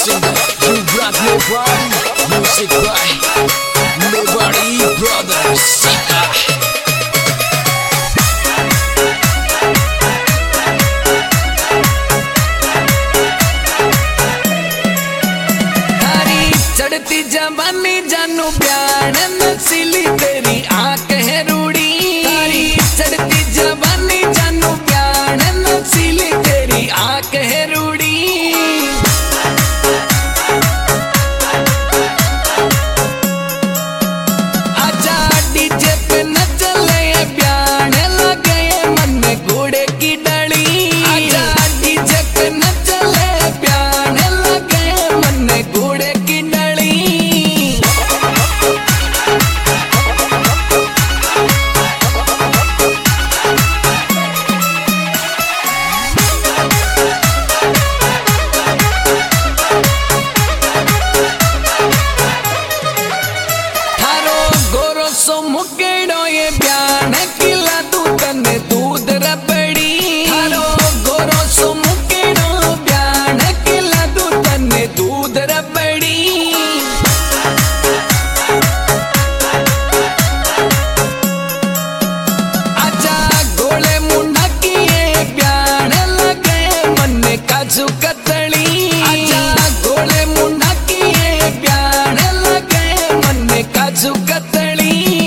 singer, you rock me body, music by Mewari Brothers. चढ़ती जवानी जानू प्यार नसीली तेरी आंख है रूड़ी। चढ़ती जवानी जानू प्यार नसीली तेरी आंख है रूड़ी। आजा डीजे पे न चले प्यार लगे मन में घोड़े की डली। आजा डीजे पे न चले प्यार लगे मन में घोड़े की सो मुकेड़ो ये ब्यान किला तू तने दूध रबड़ी। हारो गोरो सो मुकेड़ो ब्यान किला तू तने दूध रबड़ी। आजा गोले मुंडा किए ब्यान लगे मन काजू कतली। आजा गोले मुंडा किए ब्यान लगे मन काजू कतली।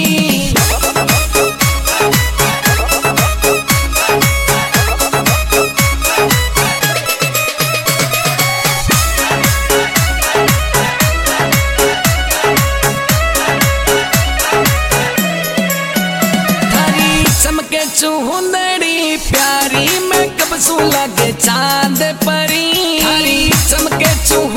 चुहुंदड़ी प्यारी मैं कब सू लगे चांद परी। चमके चूह